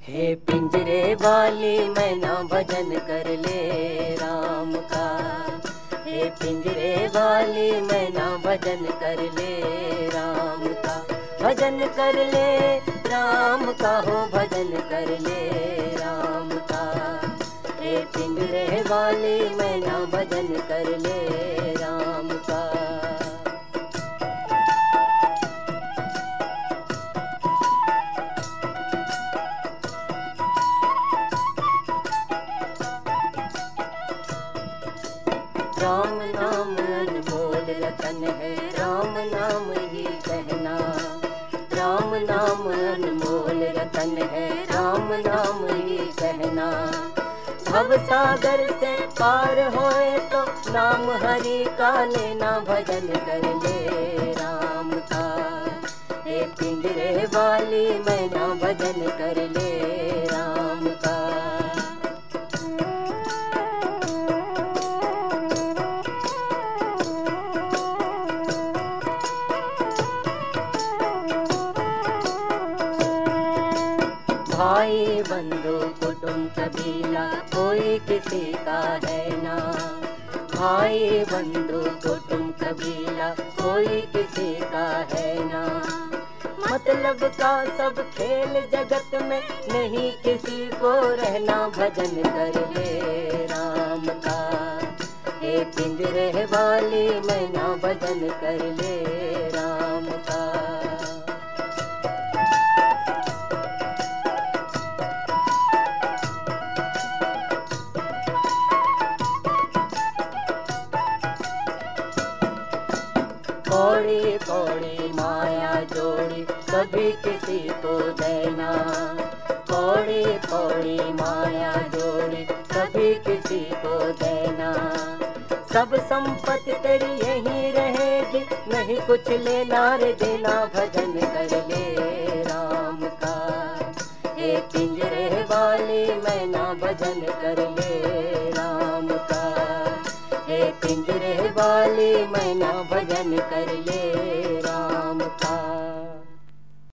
हे पिंजरे वाली मैना भजन कर ले राम का। हे पिंजरे वाली मैना भजन कर ले राम का। भजन कर ले राम का, हो भजन कर ले राम का। हे पिंजरे वाली मैना भजन कर ले राम का। राम नाम अनमोल रतन है, राम नाम ही कहना। राम नाम अनमोल रतन है, राम नाम ही कहना। भव सागर से पार होए तो नाम हरि का लेना। भजन कर ले राम का। हे पिंजरे वाली मैना भजन कर ले राम का। भाई बंधु कुटुंब कबीला कोई किसी का है ना। भाई बंधु कुटुंब कबीला कोई किसी का है ना। मतलब का सब खेल जगत में नहीं किसी को रहना। भजन कर ले राम का। हे पिंजरे वाली मैना भजन कर ले राम का। कौड़ी कौड़ी माया जोड़ी कभी किसी को देना। कौड़ी कौड़ी माया जोड़ी कभी किसी को देना। सब संपत्ति तेरी यही रहेगी, नहीं कुछ लेना रे देना। भजन कर ले राम का। हे पिंजरे वाली मैना भजन कर ले राम का। हे पिंजरे वाली मैना भजन कर ले